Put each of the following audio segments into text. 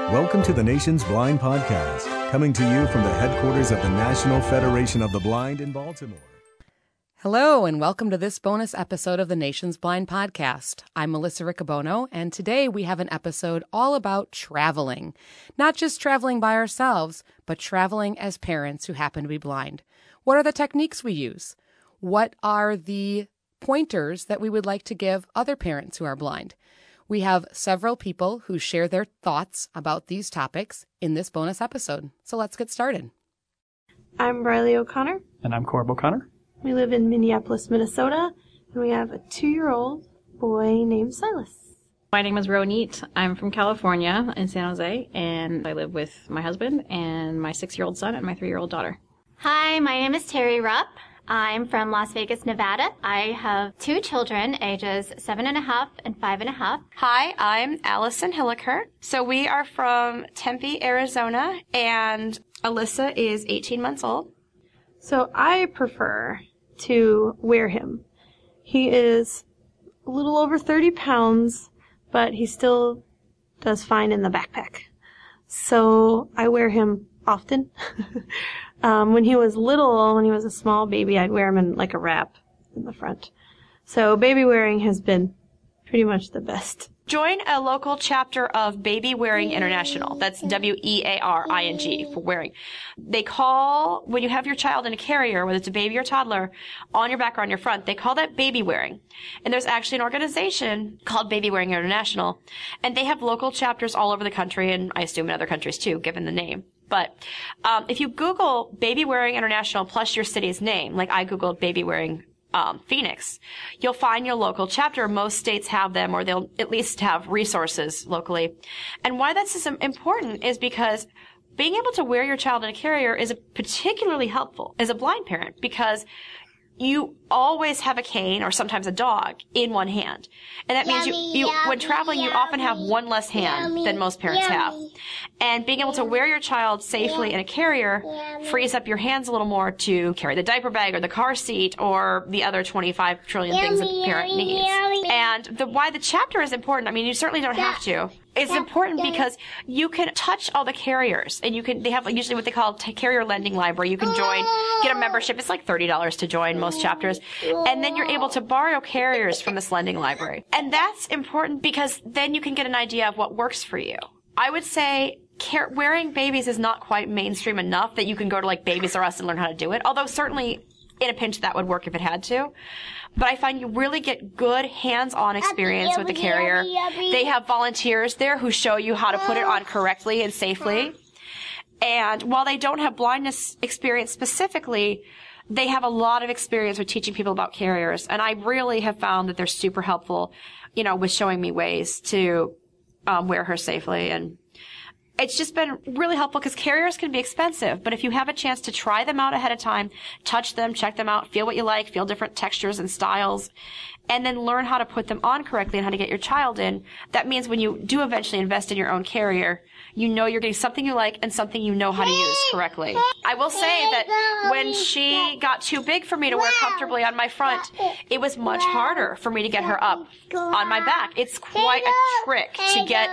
Welcome to the Nation's Blind Podcast, coming to you from the headquarters of the National Federation of the Blind in Baltimore. Hello, and welcome to this bonus episode of the Nation's Blind Podcast. I'm Melissa Riccobono, and today we have an episode all about traveling. Not just traveling by ourselves, but traveling as parents who happen to be blind. What are the techniques we use? What are the pointers that we would like to give other parents who are blind? We have several people who share their thoughts about these topics in this bonus episode. So let's get started. I'm Riley O'Connor. And I'm Corb O'Connor. We live in Minneapolis, Minnesota, and we have a 2-year-old boy named Silas. My name is Ronit. I'm from California in San Jose, and I live with my husband and my 6-year-old son and my 3-year-old daughter. Hi, my name is Terry Rupp. I'm from Las Vegas, Nevada. I have 2 children, ages 7.5 and 5.5. Hi, I'm Allison Hilliker. So we are from Tempe, Arizona, and Alyssa is 18 months old. So I prefer to wear him. He is a little over 30 pounds, but he still does fine in the backpack. So I wear him often. When he was little, when he was a small baby, I'd wear him in like a wrap in the front. So baby wearing has been pretty much the best. Join a local chapter of Baby Wearing International. That's WEARING for wearing. They call, when you have your child in a carrier, whether it's a baby or toddler, on your back or on your front, they call that baby wearing. And there's actually an organization called Baby Wearing International. And they have local chapters all over the country, and I assume in other countries too, given the name. But if you Google Baby Wearing International plus your city's name, like I Googled Baby Wearing Phoenix, you'll find your local chapter. Most states have them, or they'll at least have resources locally. And why that's important is because being able to wear your child in a carrier is particularly helpful as a blind parent, because you always have a cane or sometimes a dog in one hand. And that means when traveling, you often have one less hand than most parents have. And being able to wear your child safely in a carrier frees up your hands a little more to carry the diaper bag or the car seat or the other 25 trillion things a parent needs. And why the chapter is important, I mean, you certainly don't have to. It's important because you can touch all the carriers, and they have usually what they call carrier lending library. You can join, get a membership. It's like $30 to join most chapters. And then you're able to borrow carriers from this lending library. And that's important because then you can get an idea of what works for you. I would say wearing babies is not quite mainstream enough that you can go to like Babies R Us and learn how to do it. Although certainly in a pinch that would work if it had to. But I find you really get good hands-on experience with the carrier. They have volunteers there who show you how to put it on correctly and safely. And while they don't have blindness experience specifically, they have a lot of experience with teaching people about carriers. And I really have found that they're super helpful, with showing me ways to wear her safely. And it's just been really helpful because carriers can be expensive, but if you have a chance to try them out ahead of time, touch them, check them out, feel what you like, feel different textures and styles, and then learn how to put them on correctly and how to get your child in, that means when you do eventually invest in your own carrier, you know you're getting something you like and something you know how to use correctly. I will say that when she got too big for me to wear comfortably on my front, it was much harder for me to get her up on my back. It's quite a trick to get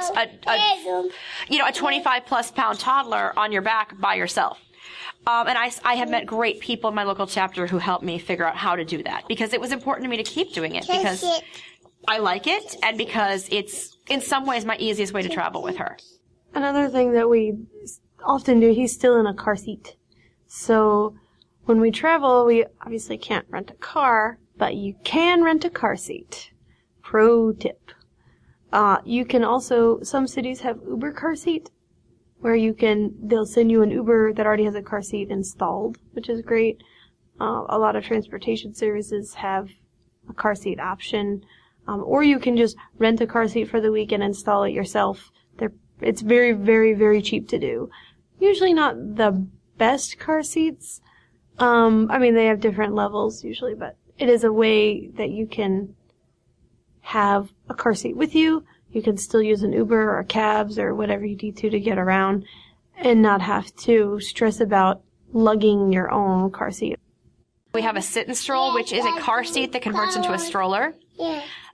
a 25 plus pound toddler on your back by yourself. And I have met great people in my local chapter who helped me figure out how to do that, because it was important to me to keep doing it because I like it and because it's in some ways my easiest way to travel with her. Another thing that we often do, he's still in a car seat. So when we travel, we obviously can't rent a car, but you can rent a car seat. Pro tip. You can also, some cities have Uber car seat, where they'll send you an Uber that already has a car seat installed, which is great. A lot of transportation services have a car seat option. Or you can just rent a car seat for the week and install it yourself. It's very, very, very cheap to do. Usually not the best car seats. They have different levels usually, but it is a way that you can have a car seat with you. You can still use an Uber or cabs or whatever you need to get around and not have to stress about lugging your own car seat. We have a sit and stroll, which is a car seat that converts into a stroller.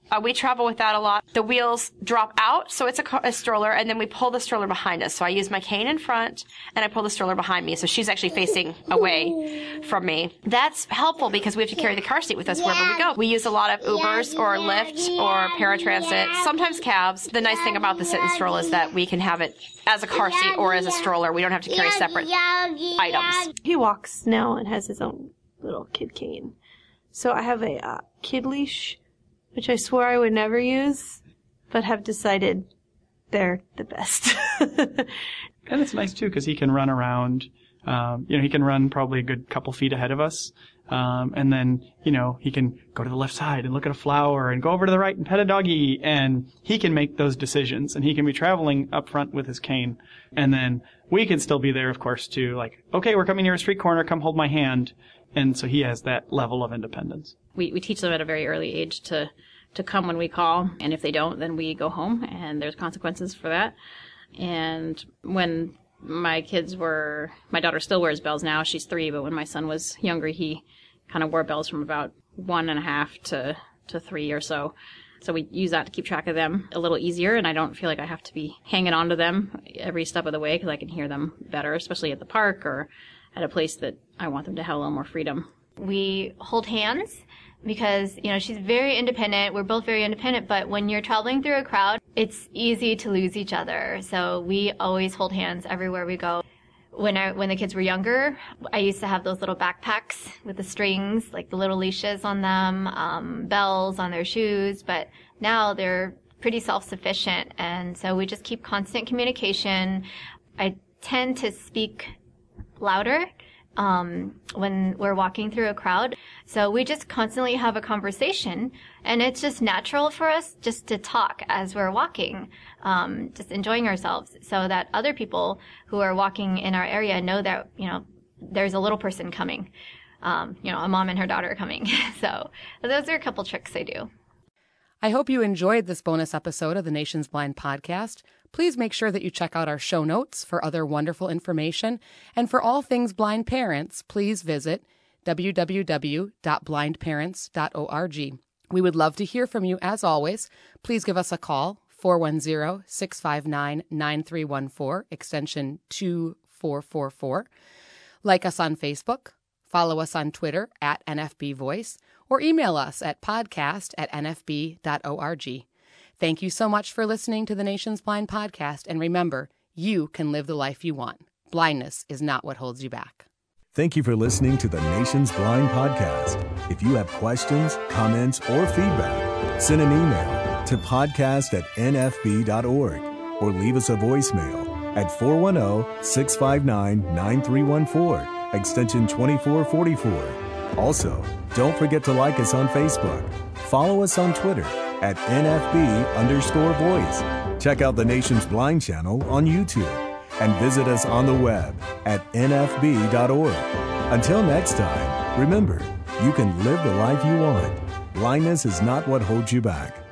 We travel with that a lot. The wheels drop out, so it's a stroller, and then we pull the stroller behind us. So I use my cane in front, and I pull the stroller behind me, so she's actually facing away from me. That's helpful because we have to carry the car seat with us wherever we go. We use a lot of Ubers or Lyft or paratransit, sometimes cabs. The nice thing about the sit and stroll is that we can have it as a car seat or as a stroller. We don't have to carry separate items. He walks now and has his own little kid cane. So I have a kid leash, which I swore I would never use, but have decided they're the best. And it's nice, too, because he can run around. He can run probably a good couple feet ahead of us. And then, he can go to the left side and look at a flower and go over to the right and pet a doggy. And he can make those decisions. And he can be traveling up front with his cane. And then we can still be there, of course, to okay, we're coming near a street corner. Come hold my hand. And so he has that level of independence. We teach them at a very early age to come when we call. And if they don't, then we go home. And there's consequences for that. And when my daughter still wears bells now. She's 3, but when my son was younger, he kind of wore bells from about 1.5 to 3 or so. So we use that to keep track of them a little easier, and I don't feel like I have to be hanging on to them every step of the way because I can hear them better, especially at the park or at a place that I want them to have a little more freedom. We hold hands because, she's very independent. We're both very independent, but when you're traveling through a crowd, it's easy to lose each other. So we always hold hands everywhere we go. When the kids were younger, I used to have those little backpacks with the strings, like the little leashes on them, bells on their shoes, but now they're pretty self-sufficient. And so we just keep constant communication. I tend to speak louder when we're walking through a crowd. So we just constantly have a conversation, and it's just natural for us just to talk as we're walking, just enjoying ourselves, so that other people who are walking in our area know that, there's a little person coming, a mom and her daughter coming. So those are a couple tricks I do. I hope you enjoyed this bonus episode of the Nation's Blind Podcast. Please make sure that you check out our show notes for other wonderful information. And for all things blind parents, please visit www.blindparents.org. We would love to hear from you as always. Please give us a call, 410-659-9314, extension 2444. Like us on Facebook, follow us on Twitter at NFB Voice, or email us at podcast@nfb.org. Thank you so much for listening to the Nation's Blind Podcast, and remember, you can live the life you want. Blindness is not what holds you back. Thank you for listening to the Nation's Blind Podcast. If you have questions, comments, or feedback, send an email to podcast@nfb.org or leave us a voicemail at 410-659-9314, extension 2444. Also, don't forget to like us on Facebook. Follow us on Twitter at NFB_voice. Check out the Nation's Blind channel on YouTube and visit us on the web at nfb.org. Until next time, remember, you can live the life you want. Blindness is not what holds you back.